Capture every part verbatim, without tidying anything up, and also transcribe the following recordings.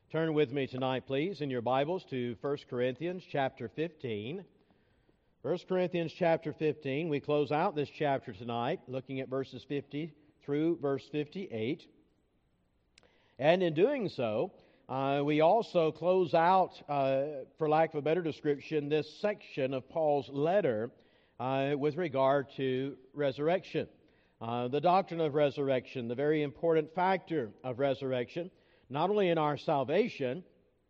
Turn with me tonight, please, in your Bibles to First Corinthians chapter fifteen. First Corinthians chapter fifteen. We close out this chapter tonight, looking at verses fifty through verse fifty-eight. And in doing so, uh, we also close out, uh, for lack of a better description, this section of Paul's letter uh, with regard to resurrection. Uh, the doctrine of resurrection, the very important factor of resurrection, not only in our salvation,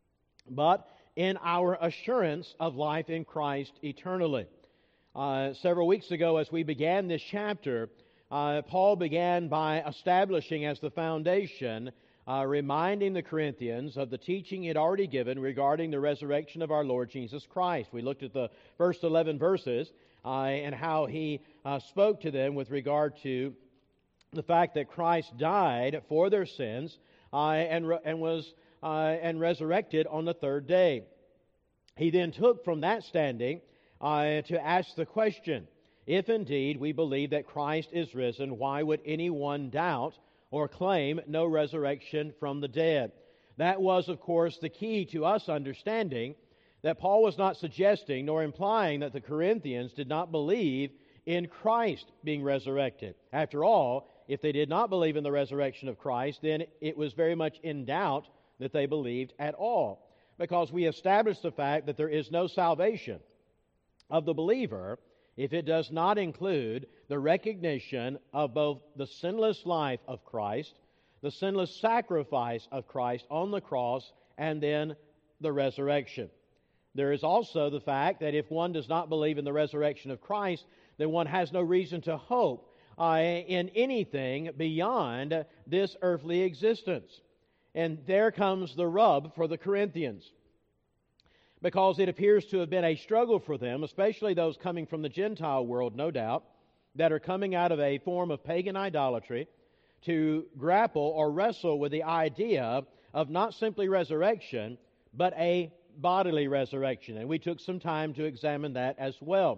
but in our assurance of life in Christ eternally. Uh, several weeks ago, as we began this chapter, uh, Paul began by establishing as the foundation, uh, reminding the Corinthians of the teaching he had already given regarding the resurrection of our Lord Jesus Christ. We looked at the first eleven verses uh, and how he uh, spoke to them with regard to the fact that Christ died for their sins, Uh, and, re- and was uh, and resurrected on the third day. He then took from that standing uh, to ask the question, if indeed we believe that Christ is risen, why would anyone doubt or claim no resurrection from the dead? That was, of course, the key to us understanding that Paul was not suggesting nor implying that the Corinthians did not believe in Christ being resurrected. After all, if they did not believe in the resurrection of Christ, then it was very much in doubt that they believed at all. Because we established the fact that there is no salvation of the believer if it does not include the recognition of both the sinless life of Christ, the sinless sacrifice of Christ on the cross, and then the resurrection. There is also the fact that if one does not believe in the resurrection of Christ, then one has no reason to hope Uh, in anything beyond this earthly existence. And there comes the rub for the Corinthians. Because it appears to have been a struggle for them, especially those coming from the Gentile world, no doubt, that are coming out of a form of pagan idolatry, to grapple or wrestle with the idea of not simply resurrection, but a bodily resurrection. And we took some time to examine that as well.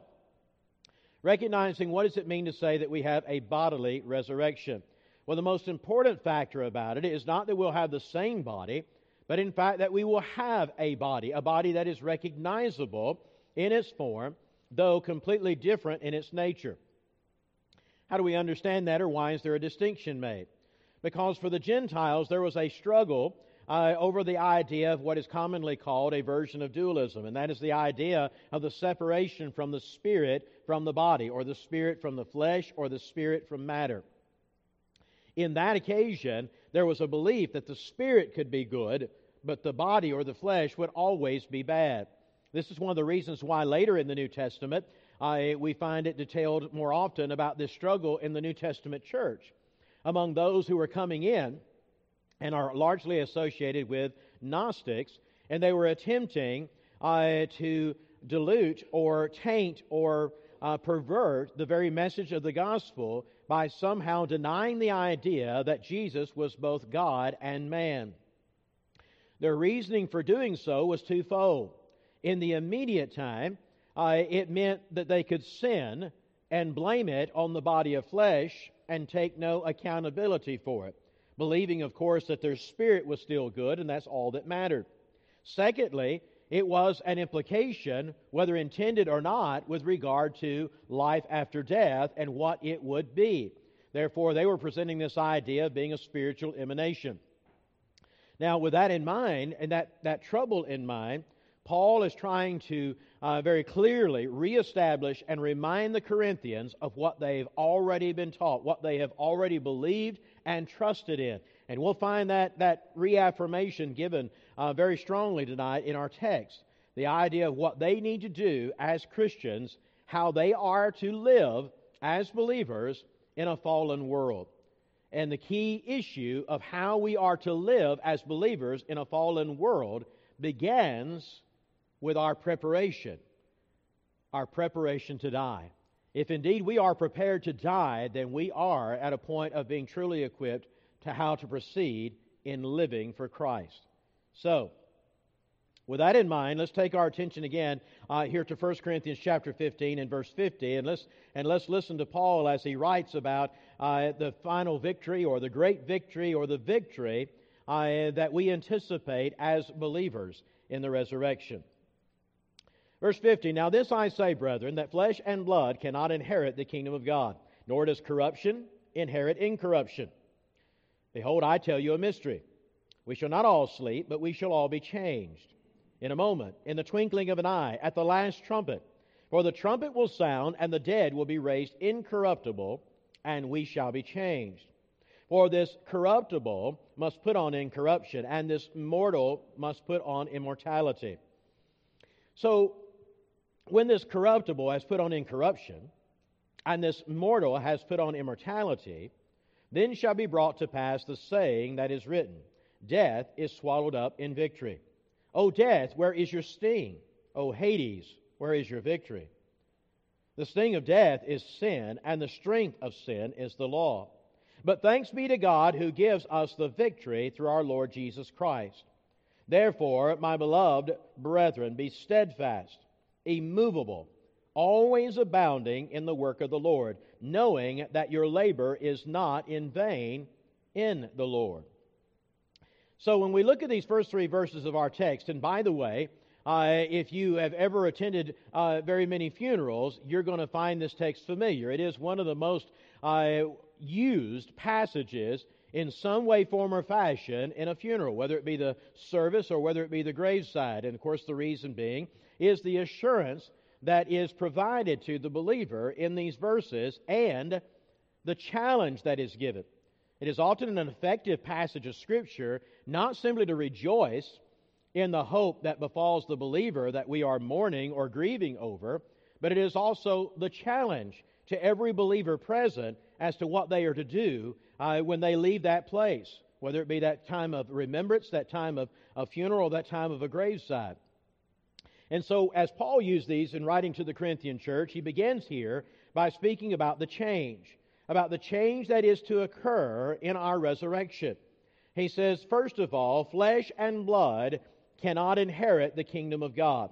Recognizing what does it mean to say that we have a bodily resurrection? Well, the most important factor about it is not that we'll have the same body, but in fact that we will have a body, a body that is recognizable in its form, though completely different in its nature. How do we understand that, or why is there a distinction made? Because for the Gentiles there was a struggle Uh, over the idea of what is commonly called a version of dualism, and that is the idea of the separation from the spirit from the body, or the spirit from the flesh, or the spirit from matter. In that occasion, there was a belief that the spirit could be good, but the body or the flesh would always be bad. This is one of the reasons why later in the New Testament uh, we find it detailed more often about this struggle in the New Testament church among those who were coming in and are largely associated with Gnostics, and they were attempting uh, to dilute or taint or uh, pervert the very message of the gospel by somehow denying the idea that Jesus was both God and man. Their reasoning for doing so was twofold. In the immediate time, uh, it meant that they could sin and blame it on the body of flesh and take no accountability for it, believing, of course, that their spirit was still good, and that's all that mattered. Secondly, it was an implication, whether intended or not, with regard to life after death and what it would be. Therefore, they were presenting this idea of being a spiritual emanation. Now, with that in mind, and that, that trouble in mind, Paul is trying to uh, very clearly reestablish and remind the Corinthians of what they've already been taught, what they have already believed and trusted in. And we'll find that, that reaffirmation given uh, very strongly tonight in our text. The idea of what they need to do as Christians, how they are to live as believers in a fallen world. And the key issue of how we are to live as believers in a fallen world begins with our preparation, our preparation to die. If indeed we are prepared to die, then we are at a point of being truly equipped to how to proceed in living for Christ. So, with that in mind, let's take our attention again uh, here to First Corinthians chapter fifteen and verse fifty, and let's and let's listen to Paul as he writes about uh, the final victory, or the great victory, or the victory uh, that we anticipate as believers in the resurrection. Verse fifty, Now this I say, brethren, that flesh and blood cannot inherit the kingdom of God, nor does corruption inherit incorruption. Behold, I tell you a mystery. We shall not all sleep, but we shall all be changed. In a moment, in the twinkling of an eye, at the last trumpet. For the trumpet will sound, and the dead will be raised incorruptible, and we shall be changed. For this corruptible must put on incorruption, and this mortal must put on immortality. So, when this corruptible has put on incorruption, and this mortal has put on immortality, then shall be brought to pass the saying that is written, Death is swallowed up in victory. O death, where is your sting? O Hades, where is your victory? The sting of death is sin, and the strength of sin is the law. But thanks be to God who gives us the victory through our Lord Jesus Christ. Therefore, my beloved brethren, be steadfast, immovable, always abounding in the work of the Lord, knowing that your labor is not in vain in the Lord. So when we look at these first three verses of our text, and by the way, uh, if you have ever attended uh, very many funerals, you're going to find this text familiar. It is one of the most uh, used passages in some way, form, or fashion in a funeral, whether it be the service or whether it be the graveside. And of course, the reason being is the assurance that is provided to the believer in these verses and the challenge that is given. It is often an effective passage of Scripture, not simply to rejoice in the hope that befalls the believer that we are mourning or grieving over, but it is also the challenge to every believer present as to what they are to do uh, when they leave that place, whether it be that time of remembrance, that time of a funeral, that time of a graveside. And so, as Paul used these in writing to the Corinthian church, he begins here by speaking about the change, about the change that is to occur in our resurrection. He says, first of all, flesh and blood cannot inherit the kingdom of God.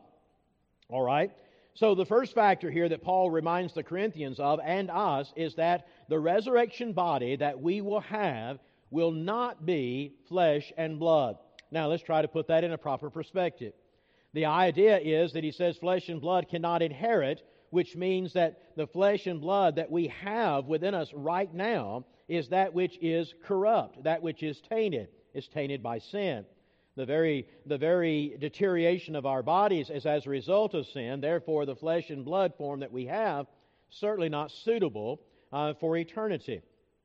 All right? So the first factor here that Paul reminds the Corinthians of and us is that the resurrection body that we will have will not be flesh and blood. Now let's try to put that in a proper perspective. The idea is that he says flesh and blood cannot inherit, which means that the flesh and blood that we have within us right now is that which is corrupt, that which is tainted, is tainted by sin. The very, the very deterioration of our bodies is as a result of sin. Therefore, the flesh and blood form that we have, certainly not suitable uh, for eternity.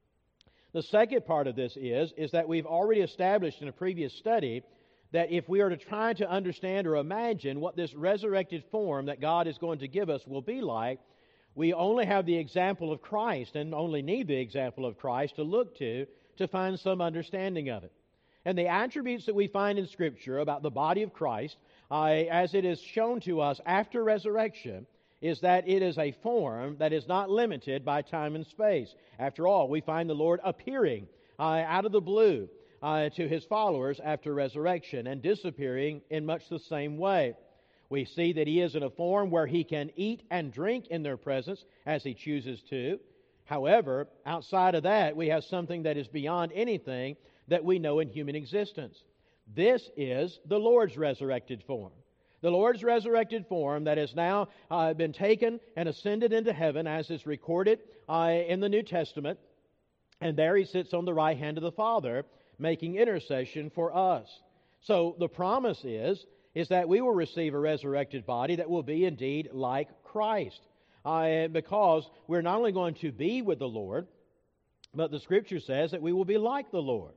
The second part of this is, is that we've already established in a previous study that if we are to try to understand or imagine what this resurrected form that God is going to give us will be like, we only have the example of Christ and only need the example of Christ to look to to find some understanding of it. And the attributes that we find in Scripture about the body of Christ, uh, as it is shown to us after resurrection, is that it is a form that is not limited by time and space. After all, we find the Lord appearing uh, out of the blue uh, to His followers after resurrection and disappearing in much the same way. We see that He is in a form where He can eat and drink in their presence as He chooses to. However, outside of that, we have something that is beyond anything that we know in human existence. This is the Lord's resurrected form. The Lord's resurrected form that has now uh, been taken and ascended into heaven, as is recorded uh, in the New Testament. And there He sits on the right hand of the Father, making intercession for us. So the promise is, is that we will receive a resurrected body that will be indeed like Christ. Uh, because we're not only going to be with the Lord, but the Scripture says that we will be like the Lord.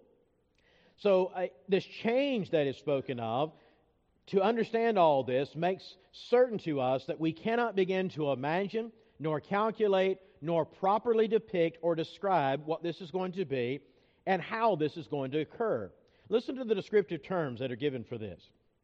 So uh, this change that is spoken of, to understand all this, makes certain to us that we cannot begin to imagine, nor calculate, nor properly depict or describe what this is going to be and how this is going to occur. Listen to the descriptive terms that are given for this.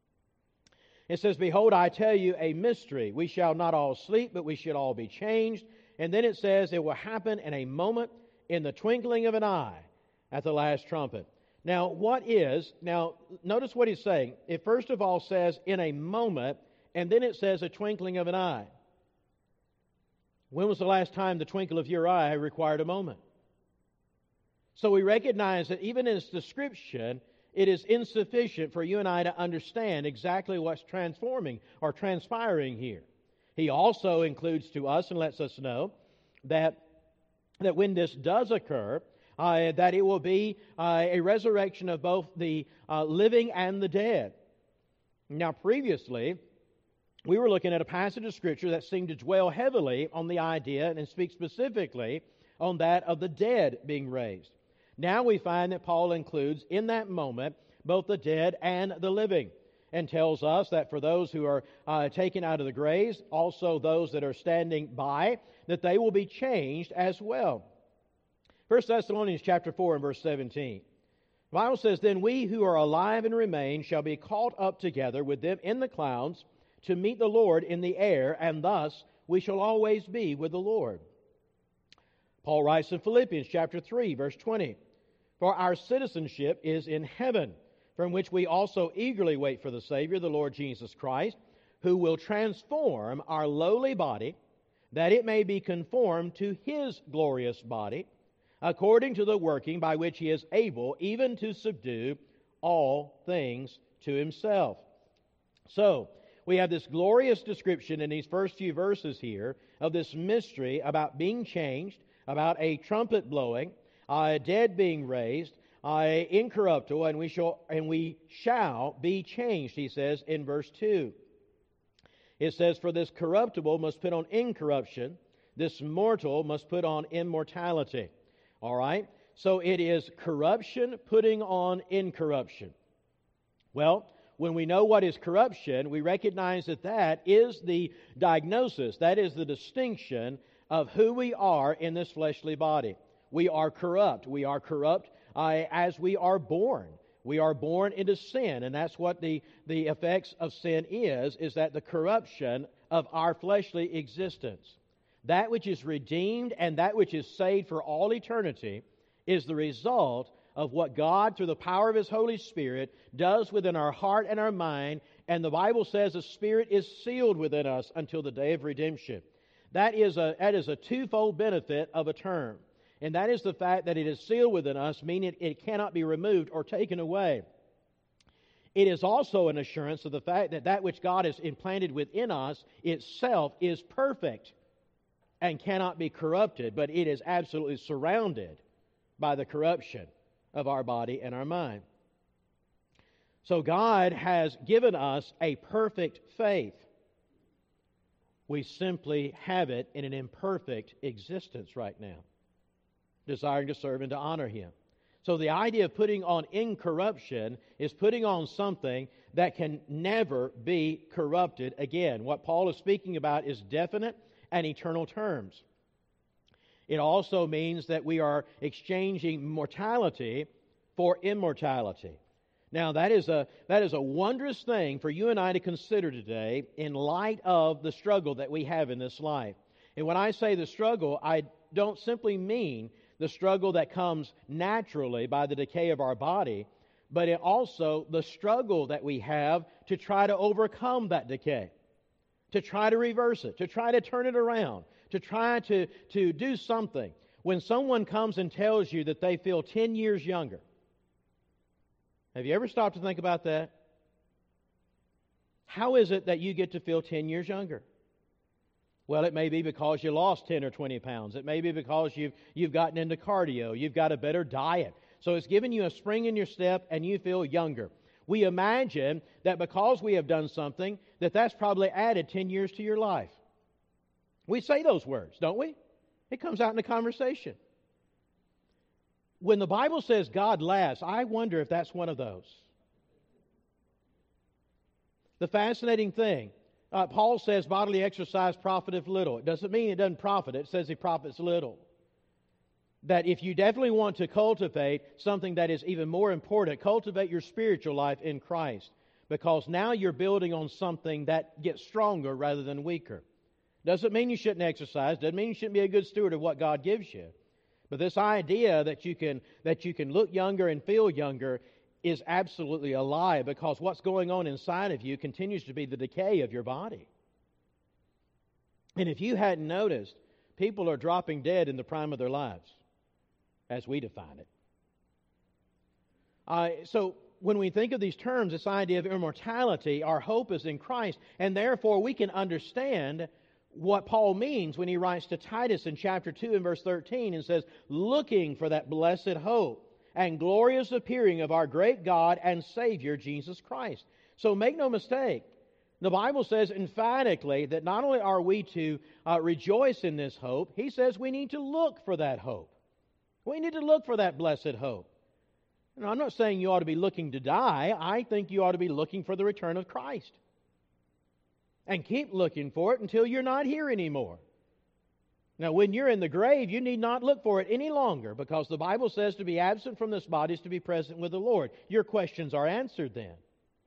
It says, Behold, I tell you a mystery. We shall not all sleep, but we shall all be changed. And then it says, it will happen in a moment, in the twinkling of an eye, at the last trumpet. Now, what is, now, notice what he's saying. It first of all says, in a moment, and then it says, a twinkling of an eye. When was the last time the twinkle of your eye required a moment? So we recognize that even in its description, it is insufficient for you and I to understand exactly what's transforming or transpiring here. He also includes to us and lets us know that, that when this does occur, uh, that it will be uh, a resurrection of both the uh, living and the dead. Now, previously, we were looking at a passage of Scripture that seemed to dwell heavily on the idea and speak specifically on that of the dead being raised. Now we find that Paul includes in that moment both the dead and the living, and tells us that for those who are uh, taken out of the graves, also those that are standing by, that they will be changed as well. First Thessalonians chapter four and verse seventeen. The Bible says, "Then we who are alive and remain shall be caught up together with them in the clouds to meet the Lord in the air, and thus we shall always be with the Lord." Paul writes in Philippians chapter three, verse twenty, "For our citizenship is in heaven, from which we also eagerly wait for the Savior, the Lord Jesus Christ, who will transform our lowly body, that it may be conformed to His glorious body, according to the working by which He is able even to subdue all things to Himself." So, we have this glorious description in these first few verses here of this mystery about being changed, about a trumpet blowing, uh, dead being raised, Uh, incorruptible, and we shall and we shall be changed, he says in verse two. It says, "For this corruptible must put on incorruption, this mortal must put on immortality." All right? So it is corruption putting on incorruption. Well, when we know what is corruption, we recognize that that is the diagnosis, that is the distinction of who we are in this fleshly body. We are corrupt. We are corrupt Uh, as we are born. We are born into sin, and that's what the, the effects of sin is, is that the corruption of our fleshly existence. That which is redeemed and that which is saved for all eternity is the result of what God, through the power of His Holy Spirit, does within our heart and our mind, and the Bible says the Spirit is sealed within us until the day of redemption. That is a, that is a twofold benefit of a term. And that is the fact that it is sealed within us, meaning it, it cannot be removed or taken away. It is also an assurance of the fact that that which God has implanted within us itself is perfect and cannot be corrupted, but it is absolutely surrounded by the corruption of our body and our mind. So God has given us a perfect faith. We simply have it in an imperfect existence right now, desiring to serve and to honor Him. So the idea of putting on incorruption is putting on something that can never be corrupted again. What Paul is speaking about is definite and eternal terms. It also means that we are exchanging mortality for immortality. Now that is a that is a wondrous thing for you and I to consider today in light of the struggle that we have in this life. And when I say the struggle, I don't simply mean the struggle that comes naturally by the decay of our body, but it also the struggle that we have to try to overcome that decay, to try to reverse it, to try to turn it around, to try to, to do something. When someone comes and tells you that they feel ten years younger, have you ever stopped to think about that? How is it that you get to feel ten years younger? Well, it may be because you lost ten or twenty pounds. It may be because you've, you've gotten into cardio. You've got a better diet. So it's given you a spring in your step and you feel younger. We imagine that because we have done something, that that's probably added ten years to your life. We say those words, don't we? It comes out in the conversation. When the Bible says God laughs, I wonder if that's one of those. The fascinating thing, Uh, Paul says bodily exercise profiteth little. It doesn't mean it doesn't profit. It says it profits little. That if you definitely want to cultivate something that is even more important, cultivate your spiritual life in Christ. Because now you're building on something that gets stronger rather than weaker. Doesn't mean you shouldn't exercise. Doesn't mean you shouldn't be a good steward of what God gives you. But this idea that you can that you can look younger and feel younger is absolutely a lie, because what's going on inside of you continues to be the decay of your body. And if you hadn't noticed, people are dropping dead in the prime of their lives, as we define it. Uh, so when we think of these terms, this idea of immortality, our hope is in Christ, and therefore we can understand what Paul means when he writes to Titus in chapter two and verse thirteen and says, looking for that blessed hope and glorious appearing of our great God and Savior, Jesus Christ. So make no mistake, the Bible says emphatically that not only are we to uh, rejoice in this hope, he says we need to look for that hope. We need to look for that blessed hope. Now, I'm not saying you ought to be looking to die. I think you ought to be looking for the return of Christ. And keep looking for it until you're not here anymore. Now, when you're in the grave, you need not look for it any longer, because the Bible says to be absent from this body is to be present with the Lord. Your questions are answered then.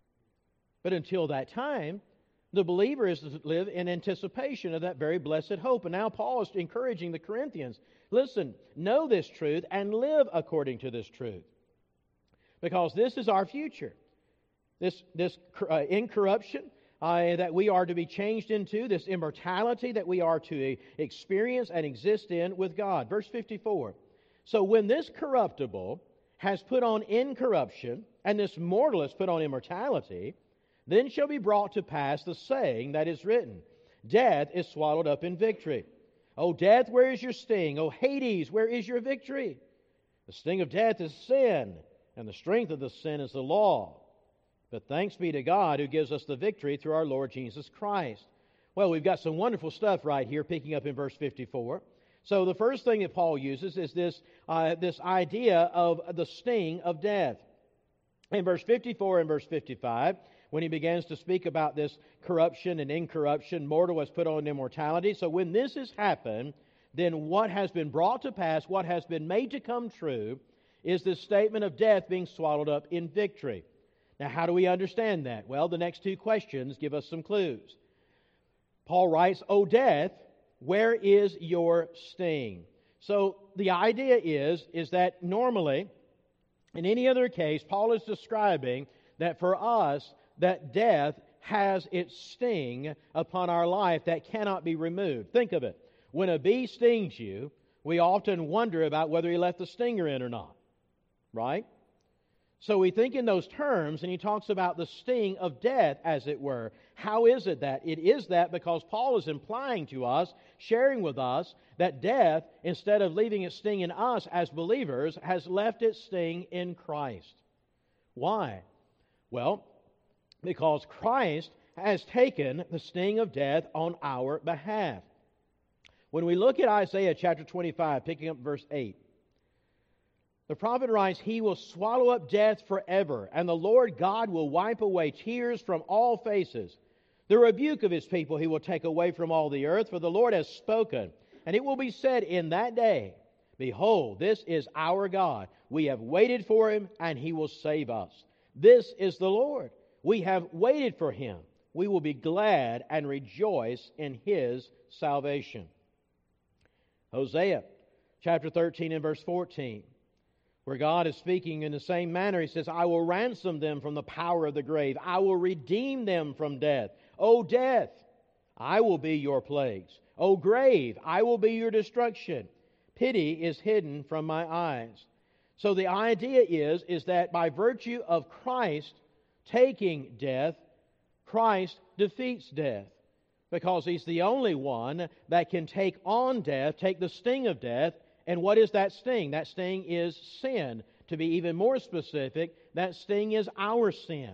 But until that time, the believer is to live in anticipation of that very blessed hope. And now Paul is encouraging the Corinthians, listen, know this truth and live according to this truth. Because this is our future. This, this uh, incorruption uh, that we are to be changed into, this immortality that we are to experience and exist in with God. Verse fifty-four. So when this corruptible has put on incorruption, and this mortal has put on immortality, then shall be brought to pass the saying that is written, death is swallowed up in victory. O death, where is your sting? O Hades, where is your victory? The sting of death is sin, and the strength of the sin is the law. But thanks be to God who gives us the victory through our Lord Jesus Christ. Well, we've got some wonderful stuff right here, picking up in verse fifty-four. So the first thing that Paul uses is this, uh, this idea of the sting of death. In verse fifty-four and verse fifty-five, when he begins to speak about this corruption and incorruption, mortal has put on immortality. So when this has happened, then what has been brought to pass, what has been made to come true, is this statement of death being swallowed up in victory. Now, how do we understand that? Well, the next two questions give us some clues. Paul writes, O death, where is your sting? So the idea is, is that normally, in any other case, Paul is describing that for us, that death has its sting upon our life that cannot be removed. Think of it. When a bee stings you, we often wonder about whether he left the stinger in or not. Right? So we think in those terms, and he talks about the sting of death, as it were. How is it that? It is that because Paul is implying to us, sharing with us, that death, instead of leaving its sting in us as believers, has left its sting in Christ. Why? Well, because Christ has taken the sting of death on our behalf. When we look at Isaiah chapter twenty-five, picking up verse eight, the prophet writes, He will swallow up death forever, and the Lord God will wipe away tears from all faces. The rebuke of His people He will take away from all the earth, for the Lord has spoken. And it will be said in that day, Behold, this is our God. We have waited for Him, and He will save us. This is the Lord. We have waited for Him. We will be glad and rejoice in His salvation. Hosea chapter thirteen and verse fourteen. Where God is speaking in the same manner, He says, I will ransom them from the power of the grave. I will redeem them from death. O death, I will be your plagues. O grave, I will be your destruction. Pity is hidden from my eyes. So the idea is, is that by virtue of Christ taking death, Christ defeats death. Because He's the only one that can take on death, take the sting of death. And what is that sting? That sting is sin. To be even more specific, that sting is our sin.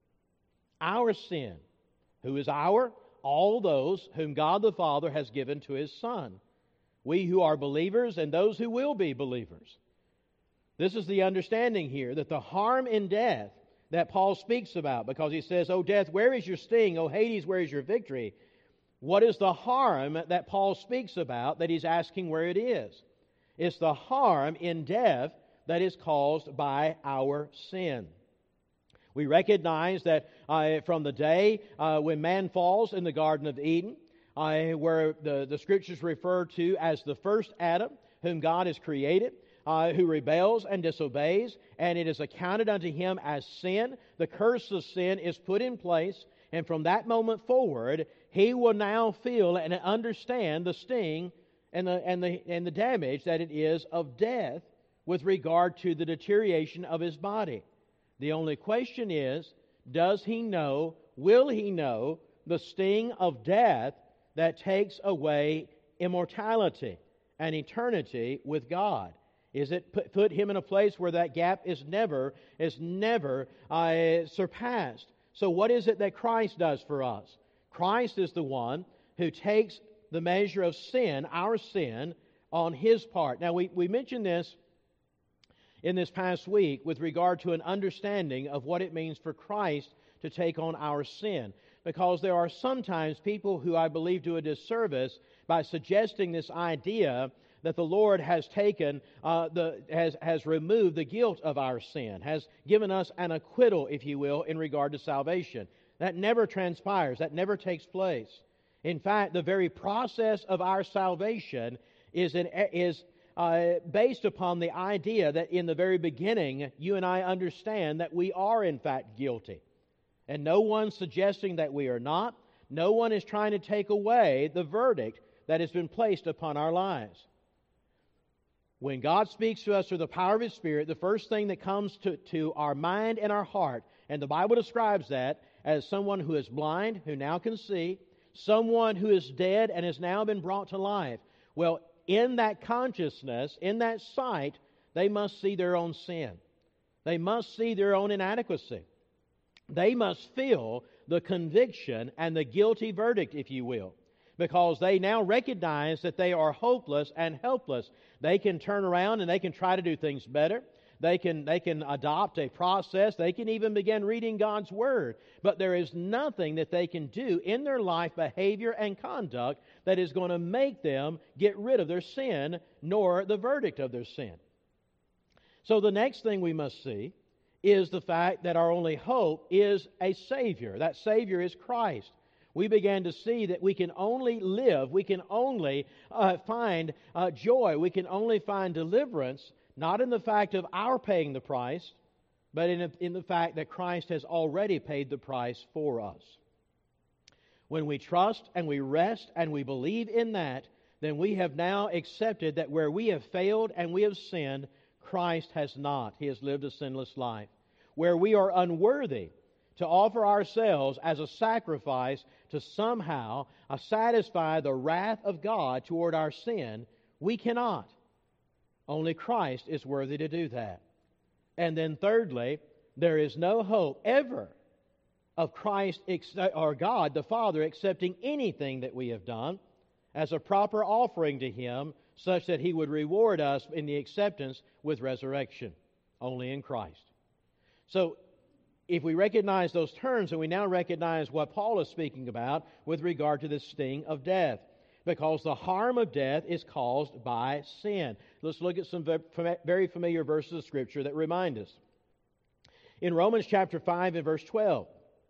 Our sin. Who is our? All those whom God the Father has given to His Son. We who are believers and those who will be believers. This is the understanding here, that the harm in death that Paul speaks about, because he says, O death, where is your sting? O Hades, where is your victory? What is the harm that Paul speaks about that he's asking where it is? It's the harm in death that is caused by our sin. We recognize that uh, from the day uh, when man falls in the Garden of Eden, uh, where the, the Scriptures refer to as the first Adam, whom God has created, uh, who rebels and disobeys, and it is accounted unto him as sin. The curse of sin is put in place, and from that moment forward, he will now feel and understand the sting and the, and the, and the damage that it is of death with regard to the deterioration of his body. The only question is, does he know, will he know, the sting of death that takes away immortality and eternity with God? Is it put, put him in a place where that gap is never, is never uh, surpassed? So what is it that Christ does for us? Christ is the one who takes the measure of sin, our sin, on His part. Now, we, we mentioned this in this past week with regard to an understanding of what it means for Christ to take on our sin. Because there are sometimes people who I believe do a disservice by suggesting this idea that the Lord has taken, uh, the has, has removed the guilt of our sin, has given us an acquittal, if you will, in regard to salvation. That never transpires. That never takes place. In fact, the very process of our salvation is, in, is uh, based upon the idea that in the very beginning, you and I understand that we are in fact guilty. And no one's suggesting that we are not. No one is trying to take away the verdict that has been placed upon our lives. When God speaks to us through the power of His Spirit, the first thing that comes to, to our mind and our heart, and the Bible describes that as someone who is blind, who now can see, someone who is dead and has now been brought to life. Well, in that consciousness, in that sight, they must see their own sin. They must see their own inadequacy. They must feel the conviction and the guilty verdict, if you will, because they now recognize that they are hopeless and helpless. They can turn around and they can try to do things better. They can, they can adopt a process. They can even begin reading God's Word. But there is nothing that they can do in their life, behavior, and conduct that is going to make them get rid of their sin, nor the verdict of their sin. So the next thing we must see is the fact that our only hope is a Savior. That Savior is Christ. We began to see that we can only live, we can only uh, find uh, joy, we can only find deliverance, not in the fact of our paying the price, but in, a, in the fact that Christ has already paid the price for us. When we trust and we rest and we believe in that, then we have now accepted that where we have failed and we have sinned, Christ has not. He has lived a sinless life. Where we are unworthy to offer ourselves as a sacrifice to somehow uh, satisfy the wrath of God toward our sin, we cannot. Only Christ is worthy to do that. And then thirdly, there is no hope ever of Christ or God the Father accepting anything that we have done as a proper offering to Him, such that He would reward us in the acceptance with resurrection. Only in Christ. So, if we recognize those terms, and we now recognize what Paul is speaking about with regard to the sting of death, because the harm of death is caused by sin. Let's look at some very familiar verses of Scripture that remind us. In Romans chapter five and verse twelve,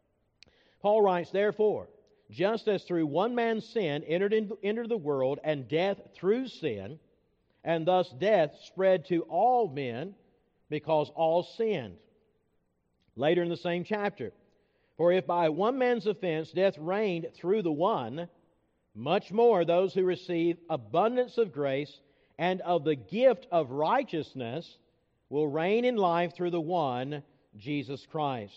Paul writes, "Therefore, just as through one man's sin entered into entered the world, and death through sin, and thus death spread to all men, because all sinned." Later in the same chapter, "For if by one man's offense death reigned through the one, much more those who receive abundance of grace and of the gift of righteousness will reign in life through the one, Jesus Christ."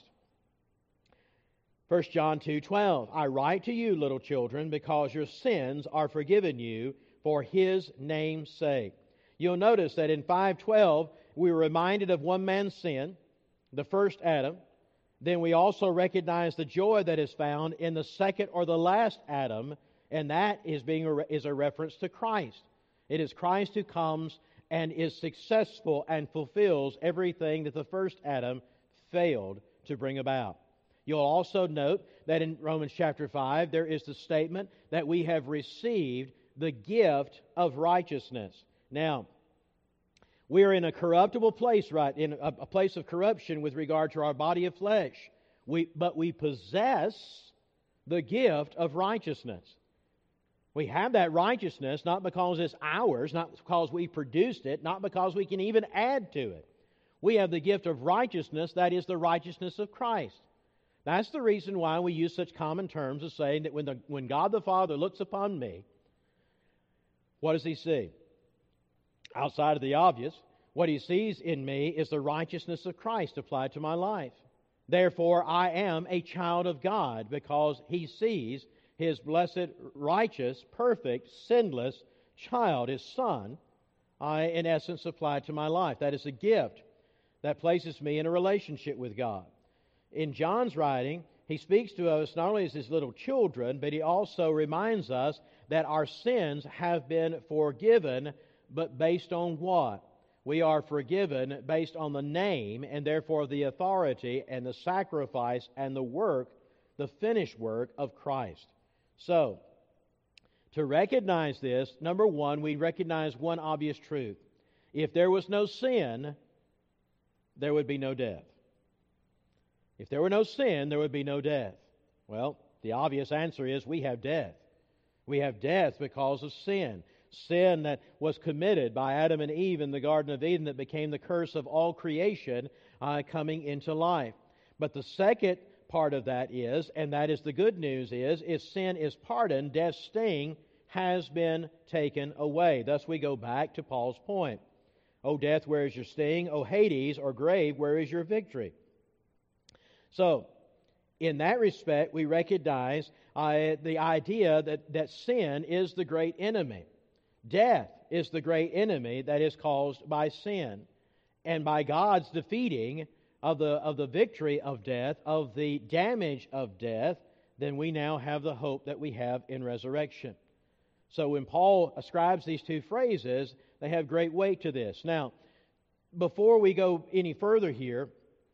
First John two twelve, "I write to you, little children, because your sins are forgiven you for His name's sake." You'll notice that in five twelve, we were reminded of one man's sin, the first Adam. Then we also recognize the joy that is found in the second or the last Adam, and that is being a, is a reference to Christ. It is Christ who comes and is successful and fulfills everything that the first Adam failed to bring about. You'll also note that in Romans chapter five, there is the statement that we have received the gift of righteousness. Now, we are in a corruptible place, right? In a, a place of corruption with regard to our body of flesh. We, but we possess the gift of righteousness. We have that righteousness not because it's ours, not because we produced it, not because we can even add to it. We have the gift of righteousness, that is the righteousness of Christ. That's the reason why we use such common terms as saying that when, the, when God the Father looks upon me, what does He see? Outside of the obvious, What He sees in me is the righteousness of Christ applied to my life. Therefore, I am a child of God because He sees His blessed, righteous, perfect, sinless child, His Son, I, in essence, applied to my life. That is a gift that places me in a relationship with God. In John's writing, he speaks to us not only as his little children, but he also reminds us that our sins have been forgiven, but based on what? We are forgiven based on the name and therefore the authority and the sacrifice and the work, the finished work of Christ. So, to recognize this, number one, we recognize one obvious truth. If there was no sin, there would be no death. If there were no sin, there would be no death. Well, the obvious answer is we have death. We have death because of sin. Sin that was committed by Adam and Eve in the Garden of Eden that became the curse of all creation uh, coming into life. But the second part of that is, and that is the good news is, if sin is pardoned, death's sting has been taken away. Thus we go back to Paul's point. O death, where is your sting? O Hades, or grave, where is your victory? So, in that respect, we recognize uh, the idea that, that sin is the great enemy. Death is the great enemy that is caused by sin. And by God's defeating of the, of the victory of death, of the damage of death, then we now have the hope that we have in resurrection. So when Paul ascribes these two phrases, they have great weight to this. Now, before we go any further here,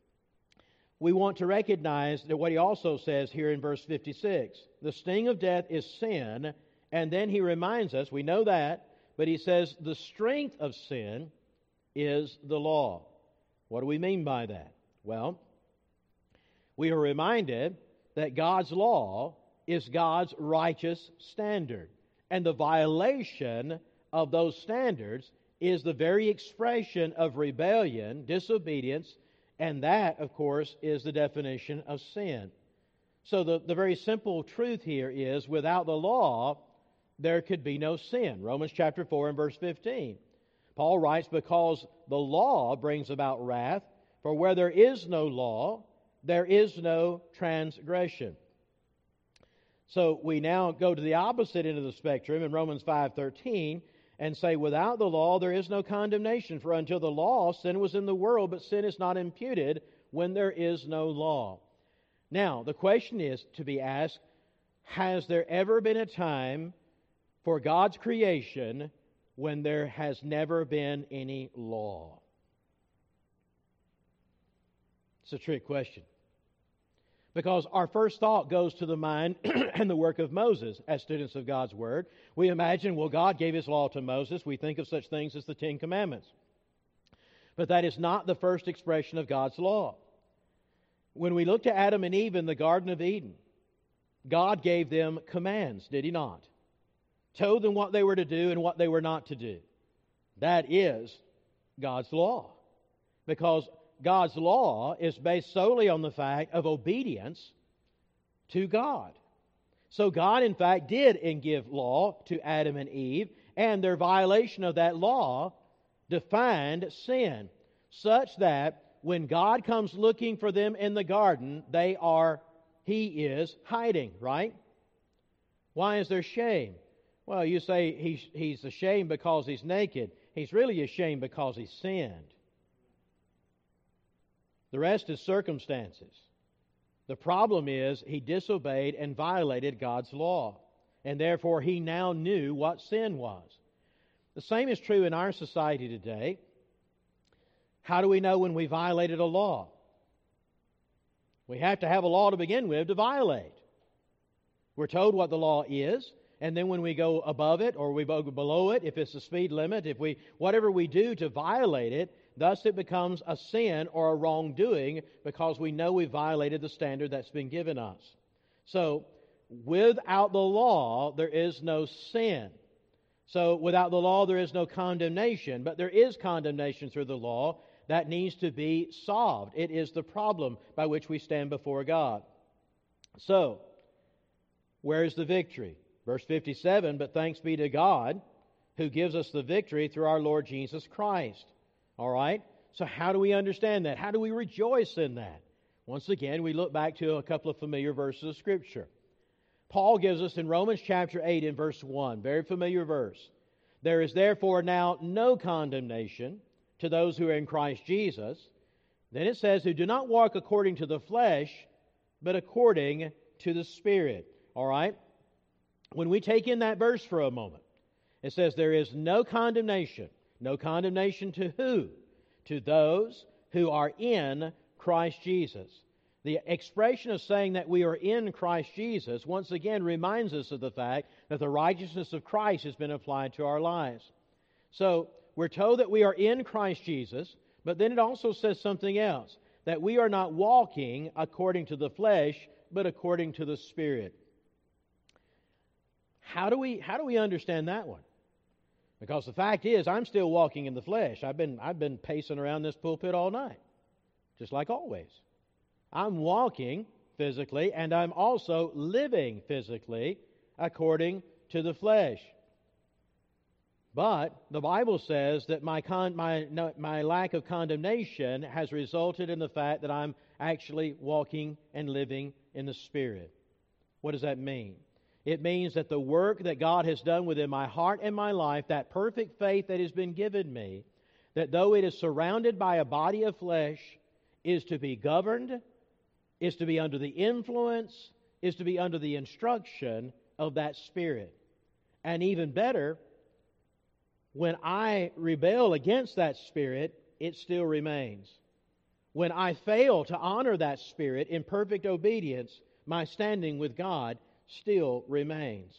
we want to recognize that what he also says here in verse fifty-six. The sting of death is sin, and then he reminds us, we know that, but he says the strength of sin is the law. What do we mean by that? Well, we are reminded that God's law is God's righteous standard. And the violation of those standards is the very expression of rebellion, disobedience, and that, of course, is the definition of sin. So the, the very simple truth here is, without the law, there could be no sin. Romans chapter four and verse fifteen. Paul writes, because the law brings about wrath, for where there is no law, there is no transgression. So we now go to the opposite end of the spectrum in Romans five thirteen and say, without the law there is no condemnation, for until the law sin was in the world, but sin is not imputed when there is no law. Now, the question is to be asked, has there ever been a time for God's creation when there has never been any law? It's a trick question. Because our first thought goes to the mind and the work of Moses as students of God's Word. We imagine, well, God gave His law to Moses. We think of such things as the Ten Commandments. But that is not the first expression of God's law. When we look to Adam and Eve in the Garden of Eden, God gave them commands, did He not? Told them what they were to do and what they were not to do. That is God's law. Because God's law is based solely on the fact of obedience to God. So God, in fact, did and give law to Adam and Eve, and their violation of that law defined sin, such that when God comes looking for them in the garden, they are, He is hiding, right? Why is there shame? Well, you say he's, he's ashamed because he's naked. He's really ashamed because he sinned. The rest is circumstances. The problem is he disobeyed and violated God's law, and therefore he now knew what sin was. The same is true in our society today. How do we know when we violated a law? We have to have a law to begin with to violate. We're told what the law is, and then when we go above it or we go below it, if it's the speed limit, if we whatever we do to violate it, thus it becomes a sin or a wrongdoing because we know we violated the standard that's been given us. So, without the law, there is no sin. So, without the law, there is no condemnation. But there is condemnation through the law that needs to be solved. It is the problem by which we stand before God. So, where is the victory? Verse fifty-seven, but thanks be to God who gives us the victory through our Lord Jesus Christ. All right? So how do we understand that? How do we rejoice in that? Once again, we look back to a couple of familiar verses of Scripture. Paul gives us in Romans chapter eight in verse one, very familiar verse. There is therefore now no condemnation to those who are in Christ Jesus. Then it says, who do not walk according to the flesh, but according to the Spirit. All right? When we take in that verse for a moment, it says there is no condemnation. No condemnation to who? To those who are in Christ Jesus. The expression of saying that we are in Christ Jesus once again reminds us of the fact that the righteousness of Christ has been applied to our lives. So we're told that we are in Christ Jesus, but then it also says something else, that we are not walking according to the flesh, but according to the Spirit. How do we, how do we understand that one? Because the fact is, I'm still walking in the flesh. I've been, I've been pacing around this pulpit all night, just like always. I'm walking physically, and I'm also living physically according to the flesh. But the Bible says that my, con- my, no, my lack of condemnation has resulted in the fact that I'm actually walking and living in the Spirit. What does that mean? It means that the work that God has done within my heart and my life, that perfect faith that has been given me, that though it is surrounded by a body of flesh, is to be governed, is to be under the influence, is to be under the instruction of that Spirit. And even better, when I rebel against that Spirit, it still remains. When I fail to honor that Spirit in perfect obedience, my standing with God still remains.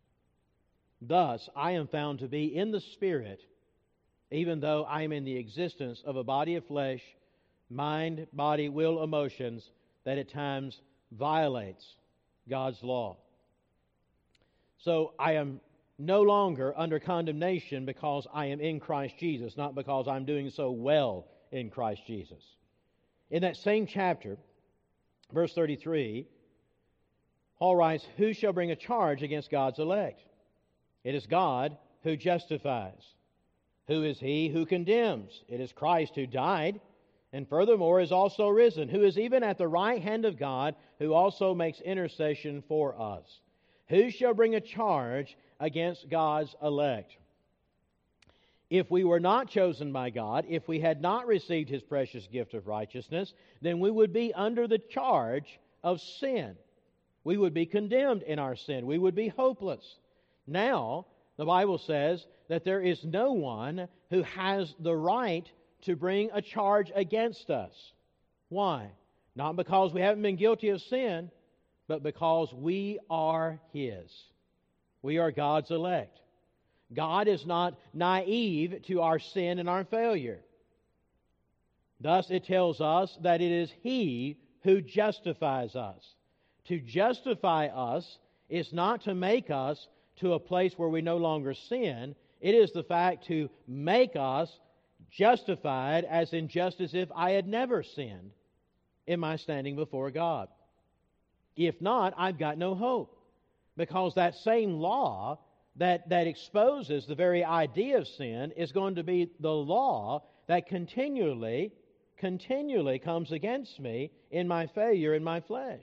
Thus, I am found to be in the Spirit, even though I am in the existence of a body of flesh, mind, body, will, emotions, that at times violates God's law. So I am no longer under condemnation because I am in Christ Jesus, not because I'm doing so well in Christ Jesus. In that same chapter, verse thirty-three, Paul writes, who shall bring a charge against God's elect? It is God who justifies. Who is he who condemns? It is Christ who died, and furthermore is also risen, who is even at the right hand of God, who also makes intercession for us. Who shall bring a charge against God's elect? If we were not chosen by God, if we had not received His precious gift of righteousness, then we would be under the charge of sin. We would be condemned in our sin. We would be hopeless. Now, the Bible says that there is no one who has the right to bring a charge against us. Why? Not because we haven't been guilty of sin, but because we are His. We are God's elect. God is not naive to our sin and our failure. Thus, it tells us that it is He who justifies us. To justify us is not to make us to a place where we no longer sin. It is the fact to make us justified, as in just as if I had never sinned in my standing before God. If not, I've got no hope. Because that same law that, that exposes the very idea of sin is going to be the law that continually, continually comes against me in my failure in my flesh.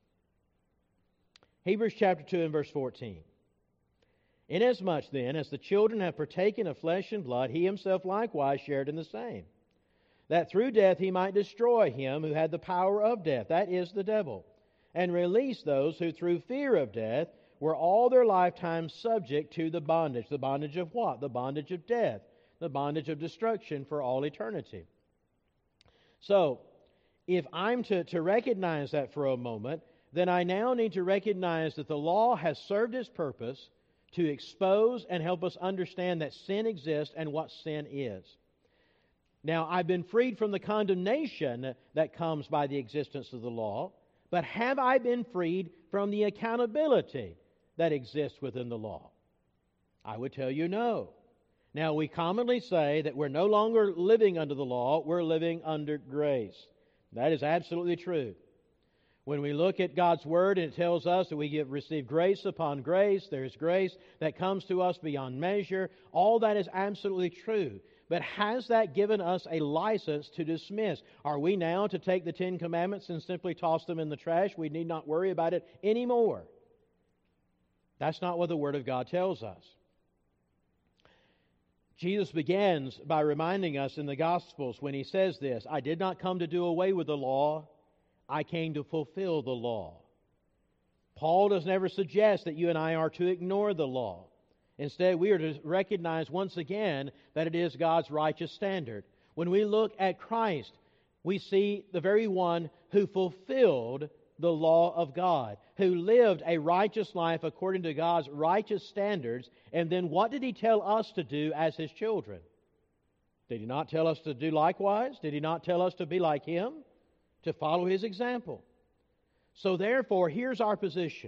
Hebrews chapter two and verse fourteen. Inasmuch then as the children have partaken of flesh and blood, he himself likewise shared in the same, that through death he might destroy him who had the power of death, that is, the devil, and release those who through fear of death were all their lifetime subject to the bondage. The bondage of what? The bondage of death. The bondage of destruction for all eternity. So, if I'm to, to recognize that for a moment, then I now need to recognize that the law has served its purpose to expose and help us understand that sin exists and what sin is. Now, I've been freed from the condemnation that comes by the existence of the law, but have I been freed from the accountability that exists within the law? I would tell you no. Now, we commonly say that we're no longer living under the law, we're living under grace. That is absolutely true. When we look at God's Word and it tells us that we give, receive grace upon grace, there is grace that comes to us beyond measure, all that is absolutely true. But has that given us a license to dismiss? Are we now to take the Ten Commandments and simply toss them in the trash? We need not worry about it anymore. That's not what the Word of God tells us. Jesus begins by reminding us in the Gospels when He says this, I did not come to do away with the law, I came to fulfill the law. Paul does never suggest that you and I are to ignore the law. Instead, we are to recognize once again that it is God's righteous standard. When we look at Christ, we see the very one who fulfilled the law of God, who lived a righteous life according to God's righteous standards. And then what did He tell us to do as His children? Did He not tell us to do likewise? Did He not tell us to be like Him? To follow His example. So therefore, here's our position.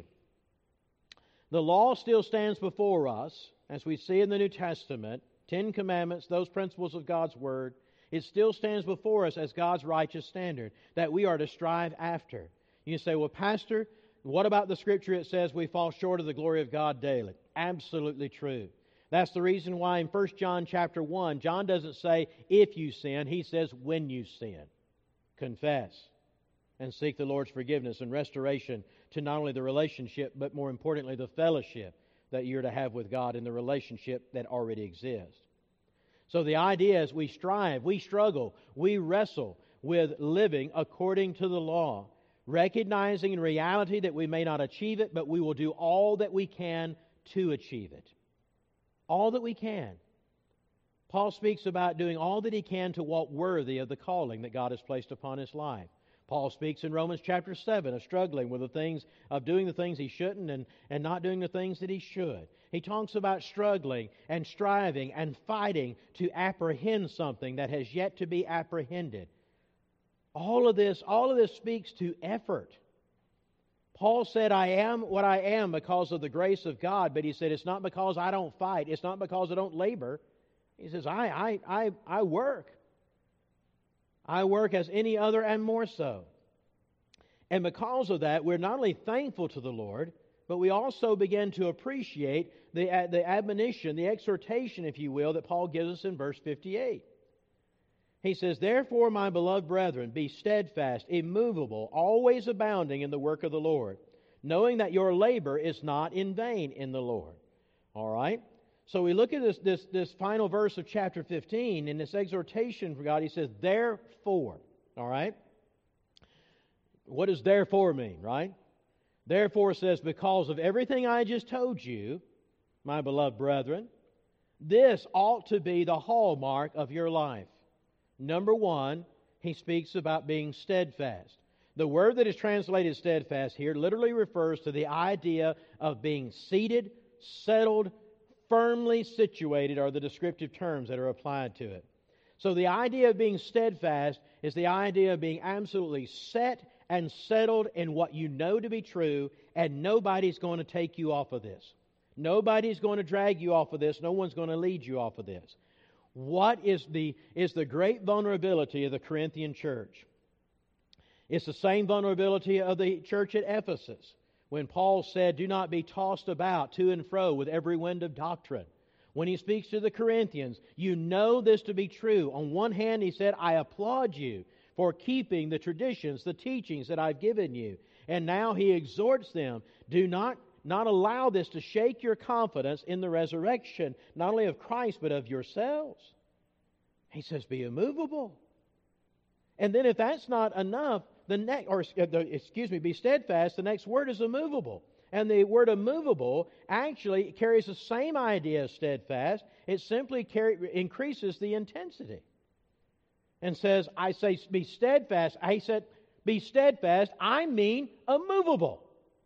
The law still stands before us, as we see in the New Testament, Ten Commandments, those principles of God's Word. It still stands before us as God's righteous standard that we are to strive after. You say, well, Pastor, what about the Scripture that says we fall short of the glory of God daily? Absolutely true. That's the reason why in First John chapter one, John doesn't say, if you sin, he says, when you sin. Confess and seek the Lord's forgiveness and restoration to not only the relationship, but more importantly, the fellowship that you're to have with God in the relationship that already exists. So the idea is we strive, we struggle, we wrestle with living according to the law, recognizing in reality that we may not achieve it, but we will do all that we can to achieve it. All that we can. Paul speaks about doing all that he can to walk worthy of the calling that God has placed upon his life. Paul speaks in Romans chapter seven of struggling with the things, of doing the things he shouldn't and, and not doing the things that he should. He talks about struggling and striving and fighting to apprehend something that has yet to be apprehended. All of this, all of this speaks to effort. Paul said, I am what I am because of the grace of God, but he said, it's not because I don't fight, it's not because I don't labor. He says, I, I, I, I work. I work as any other and more so. And because of that, we're not only thankful to the Lord, but we also begin to appreciate the, uh, the admonition, the exhortation, if you will, that Paul gives us in verse fifty-eight. He says, therefore, my beloved brethren, be steadfast, immovable, always abounding in the work of the Lord, knowing that your labor is not in vain in the Lord. All right? So we look at this, this, this final verse of chapter fifteen, in this exhortation for God, he says, therefore. All right? What does therefore mean, right? Therefore says, because of everything I just told you, my beloved brethren, this ought to be the hallmark of your life. Number one, he speaks about being steadfast. The word that is translated steadfast here literally refers to the idea of being seated, settled, firmly situated are the descriptive terms that are applied to it. So the idea of being steadfast is the idea of being absolutely set and settled in what you know to be true, and nobody's going to take you off of this. Nobody's going to drag you off of this. No one's going to lead you off of this. What is the, is the great vulnerability of the Corinthian church? It's the same vulnerability of the church at Ephesus, when Paul said, do not be tossed about to and fro with every wind of doctrine. When he speaks to the Corinthians, you know this to be true. On one hand, he said, I applaud you for keeping the traditions, the teachings that I've given you. And now he exhorts them, do not, not allow this to shake your confidence in the resurrection, not only of Christ, but of yourselves. He says, be immovable. And then if that's not enough, the next, or excuse me, be steadfast, the next word is immovable. And the word immovable actually carries the same idea as steadfast. It simply carry, increases the intensity. And says, I say be steadfast. I said be steadfast. I mean immovable.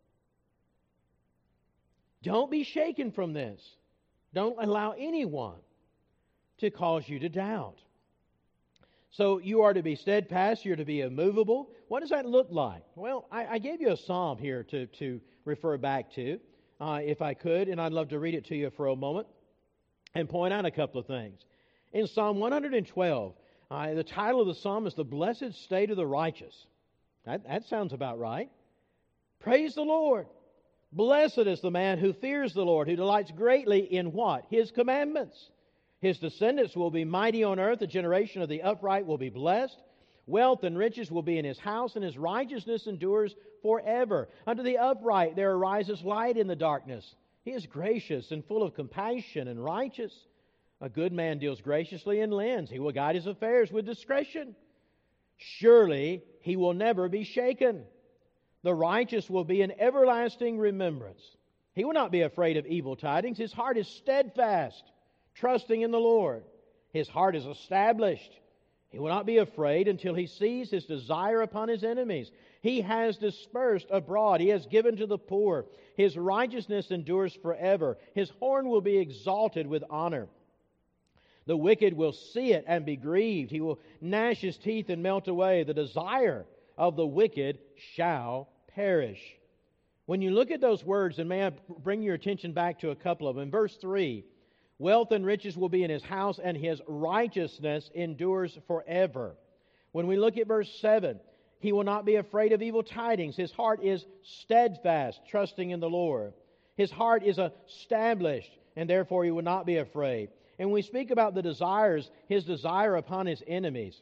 Don't be shaken from this. Don't allow anyone to cause you to doubt. So you are to be steadfast, you're to be immovable. What does that look like? Well, I, I gave you a psalm here to, to refer back to, uh, if I could, and I'd love to read it to you for a moment and point out a couple of things. In Psalm one hundred twelve, uh, the title of the psalm is The Blessed State of the Righteous. That, that sounds about right. Praise the Lord. Blessed is the man who fears the Lord, who delights greatly in what? His commandments. His descendants will be mighty on earth. The generation of the upright will be blessed. Wealth and riches will be in his house, and his righteousness endures forever. Unto the upright there arises light in the darkness. He is gracious and full of compassion and righteous. A good man deals graciously and lends. He will guide his affairs with discretion. Surely he will never be shaken. The righteous will be in everlasting remembrance. He will not be afraid of evil tidings. His heart is steadfast, trusting in the Lord. His heart is established. He will not be afraid until he sees his desire upon his enemies. He has dispersed abroad. He has given to the poor. His righteousness endures forever. His horn will be exalted with honor. The wicked will see it and be grieved. He will gnash his teeth and melt away. The desire of the wicked shall perish. When you look at those words, and may I bring your attention back to a couple of them. In verse three, wealth and riches will be in his house, and his righteousness endures forever. When we look at verse seven, he will not be afraid of evil tidings. His heart is steadfast, trusting in the Lord. His heart is established, and therefore he will not be afraid. And when we speak about the desires, his desire upon his enemies.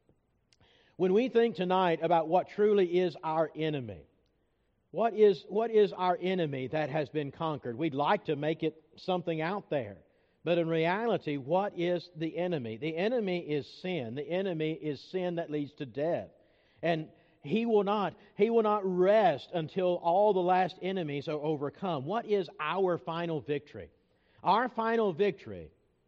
When we think tonight about what truly is our enemy, what is, what is our enemy that has been conquered? We'd like to make it something out there. But in reality, what is the enemy? The enemy is sin. The enemy is sin that leads to death. And he will not, he will not rest until all the last enemies are overcome. What is our final victory? Our final victory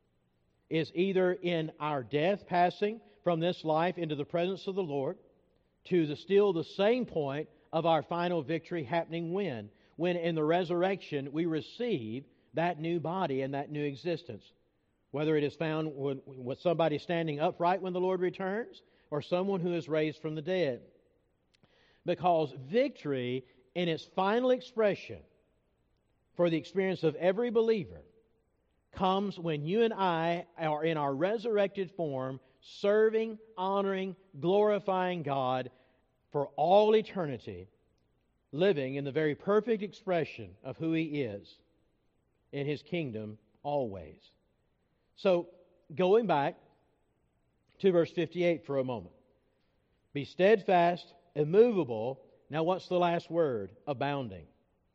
is either in our death, passing from this life into the presence of the Lord, to the still the same point of our final victory happening when? When in the resurrection we receive that new body and that new existence. Whether it is found with somebody standing upright when the Lord returns, or someone who is raised from the dead. Because victory in its final expression for the experience of every believer comes when you and I are in our resurrected form, serving, honoring, glorifying God for all eternity, living in the very perfect expression of who He is in His kingdom always. So, going back to verse fifty-eight for a moment. Be steadfast, immovable. Now what's the last word? Abounding.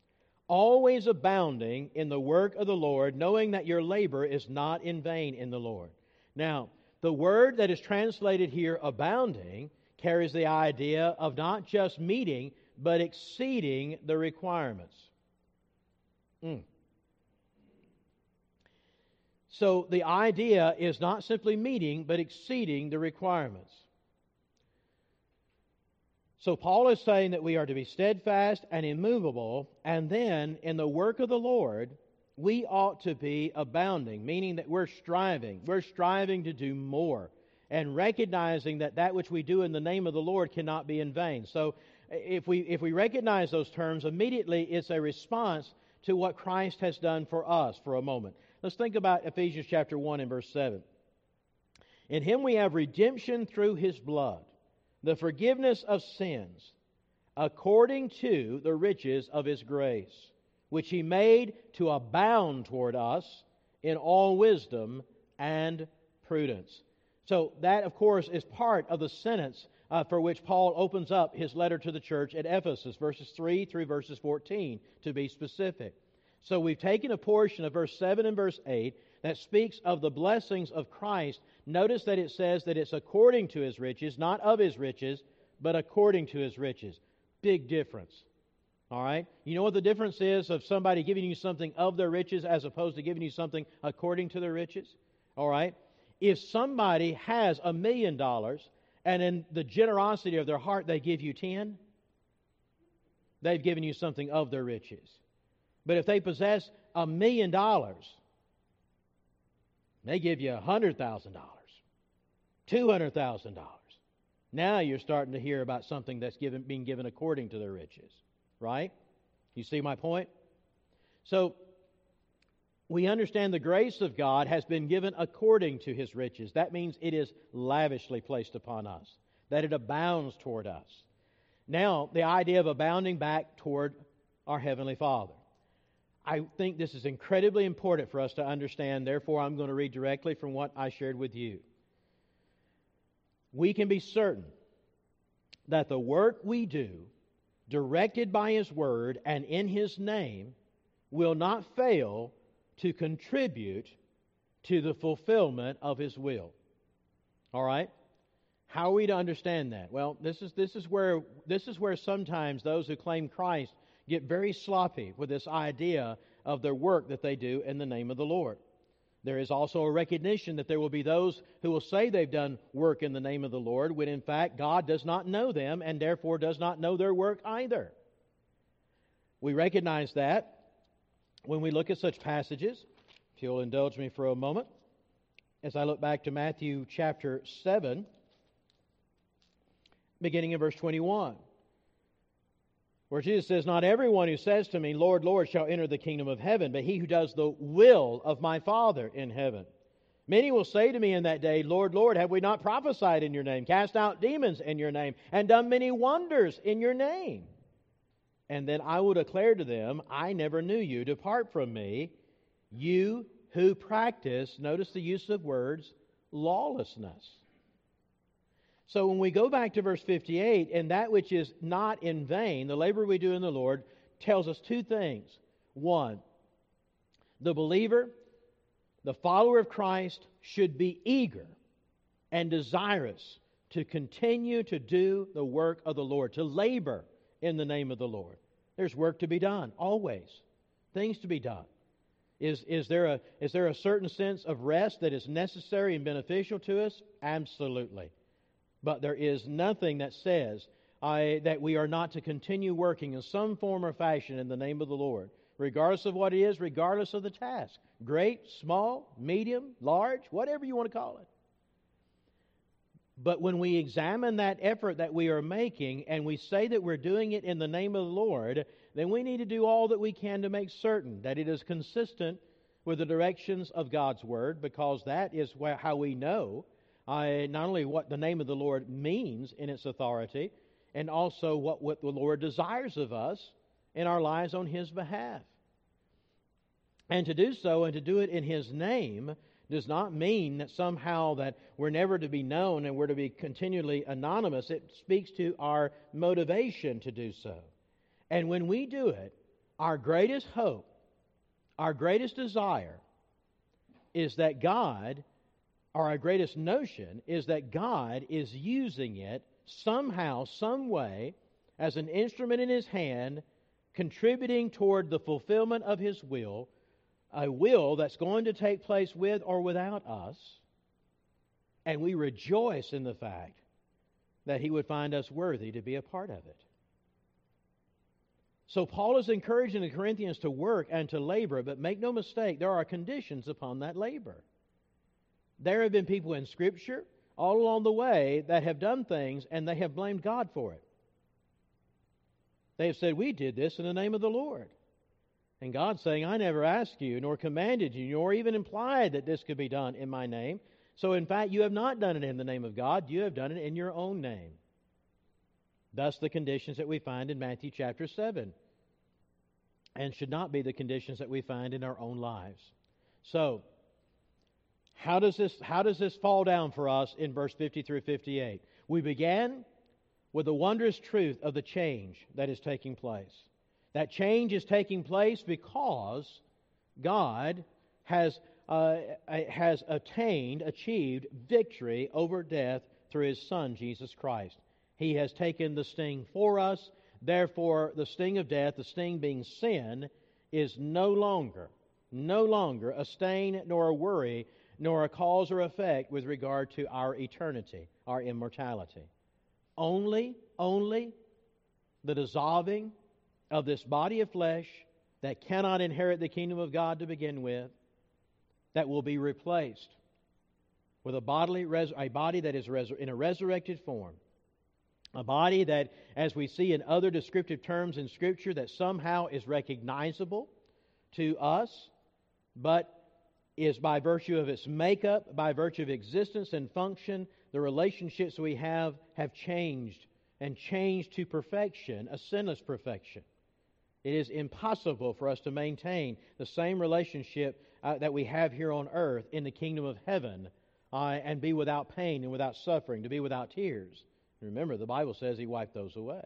Always abounding in the work of the Lord, knowing that your labor is not in vain in the Lord. Now, the word that is translated here, abounding, carries the idea of not just meeting, but exceeding the requirements. Mm. So the idea is not simply meeting, but exceeding the requirements. So Paul is saying that we are to be steadfast and immovable, and then in the work of the Lord, we ought to be abounding, meaning that we're striving. We're striving to do more, and recognizing that that which we do in the name of the Lord cannot be in vain. So if we if we recognize those terms, immediately it's a response to what Christ has done for us for a moment. Let's think about Ephesians chapter one and verse seven. In Him we have redemption through His blood, the forgiveness of sins, according to the riches of His grace, which He made to abound toward us in all wisdom and prudence. So that, of course, is part of the sentence uh, for which Paul opens up his letter to the church at Ephesus, verses three through verses fourteen, to be specific. So we've taken a portion of verse seven and verse eight that speaks of the blessings of Christ. Notice that it says that it's according to His riches, not of His riches, but according to His riches. Big difference. All right? You know what the difference is of somebody giving you something of their riches as opposed to giving you something according to their riches? All right? If somebody has a million dollars and in the generosity of their heart they give you ten, they've given you something of their riches. But if they possess a million dollars, they give you one hundred thousand dollars, two hundred thousand dollars. Now you're starting to hear about something that's given, being given according to their riches. Right? You see my point? So, we understand the grace of God has been given according to His riches. That means it is lavishly placed upon us, that it abounds toward us. Now, the idea of abounding back toward our Heavenly Father. I think this is incredibly important for us to understand. Therefore, I'm going to read directly from what I shared with you. We can be certain that the work we do, directed by His Word and in His name, will not fail to contribute to the fulfillment of His will. All right? How are we to understand that? Well, this is this is where this is where sometimes those who claim Christ get very sloppy with this idea of their work that they do in the name of the Lord. There is also a recognition that there will be those who will say they've done work in the name of the Lord, when in fact God does not know them and therefore does not know their work either. We recognize that when we look at such passages. If you'll indulge me for a moment, as I look back to Matthew chapter seven, beginning in verse twenty-one, where Jesus says, "Not everyone who says to me, 'Lord, Lord,' shall enter the kingdom of heaven, but he who does the will of my Father in heaven. Many will say to me in that day, 'Lord, Lord, have we not prophesied in your name, cast out demons in your name, and done many wonders in your name?' And then I will declare to them, 'I never knew you. Depart from me, you who practice,'" notice the use of words, "lawlessness." So when we go back to verse fifty-eight, "and that which is not in vain, the labor we do in the Lord," tells us two things. One, the believer, the follower of Christ, should be eager and desirous to continue to do the work of the Lord, to labor in the name of the Lord. There's work to be done, always. Things to be done. Is, is, there a, is there a certain sense of rest that is necessary and beneficial to us? Absolutely. But there is nothing that says I, that we are not to continue working in some form or fashion in the name of the Lord, regardless of what it is, regardless of the task. Great, small, medium, large, whatever you want to call it. But when we examine that effort that we are making and we say that we're doing it in the name of the Lord, then we need to do all that we can to make certain that it is consistent with the directions of God's Word, because that is where, how we know uh, not only what the name of the Lord means in its authority, and also what, what the Lord desires of us in our lives on His behalf. And to do so and to do it in His name does not mean that somehow that we're never to be known and we're to be continually anonymous. It speaks to our motivation to do so. And when we do it, our greatest hope, our greatest desire is that God, or our greatest notion is that God is using it somehow, some way, as an instrument in His hand, contributing toward the fulfillment of His will, a will that's going to take place with or without us, and we rejoice in the fact that He would find us worthy to be a part of it. So Paul is encouraging the Corinthians to work and to labor, but make no mistake, there are conditions upon that labor. There have been people in Scripture all along the way that have done things and they have blamed God for it. They have said, "We did this in the name of the Lord." And God's saying, "I never asked you, nor commanded you, nor even implied that this could be done in my name. So in fact, you have not done it in the name of God. You have done it in your own name." Thus the conditions that we find in Matthew chapter seven, and should not be the conditions that we find in our own lives. So, how does this, how does this fall down for us in verse fifty through fifty-eight? We began with the wondrous truth of the change that is taking place. That change is taking place because God has, uh, has attained, achieved victory over death through His Son, Jesus Christ. He has taken the sting for us. Therefore, the sting of death, the sting being sin, is no longer, no longer a stain nor a worry, nor a cause or effect with regard to our eternity, our immortality. Only, only the dissolving of this body of flesh that cannot inherit the kingdom of God to begin with, that will be replaced with a bodily, res- a body that is res- in a resurrected form. A body that, as we see in other descriptive terms in Scripture, that somehow is recognizable to us, but is by virtue of its makeup, by virtue of existence and function, the relationships we have have changed, and changed to perfection, a sinless perfection. It is impossible for us to maintain the same relationship uh, that we have here on earth in the kingdom of heaven uh, and be without pain and without suffering, to be without tears. Remember, the Bible says He wiped those away.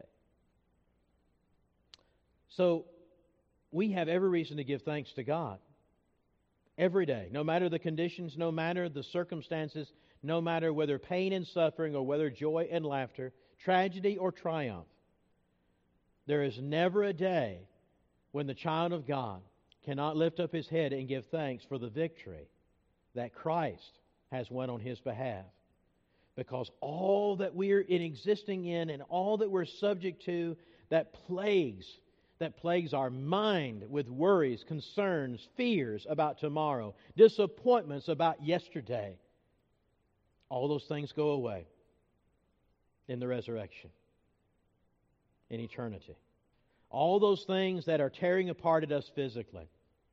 So, we have every reason to give thanks to God. Every day, no matter the conditions, no matter the circumstances, no matter whether pain and suffering or whether joy and laughter, tragedy or triumph. There is never a day when the child of God cannot lift up his head and give thanks for the victory that Christ has won on his behalf. Because all that we are in existing in and all that we're subject to that plagues, that plagues our mind with worries, concerns, fears about tomorrow, disappointments about yesterday, all those things go away in the resurrection, in eternity. All those things that are tearing apart at us physically.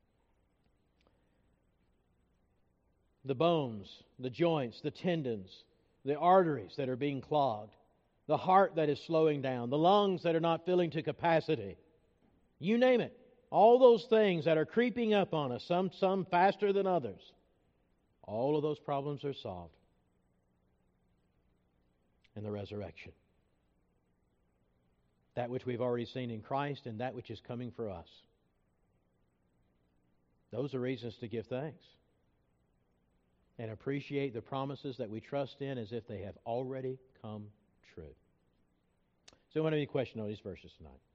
The bones, the joints, the tendons, the arteries that are being clogged, the heart that is slowing down, the lungs that are not filling to capacity. You name it. All those things that are creeping up on us, some, some faster than others, all of those problems are solved in the resurrection. That which we've already seen in Christ and that which is coming for us. Those are reasons to give thanks and appreciate the promises that we trust in as if they have already come true. So, I want to be questioning on these verses tonight.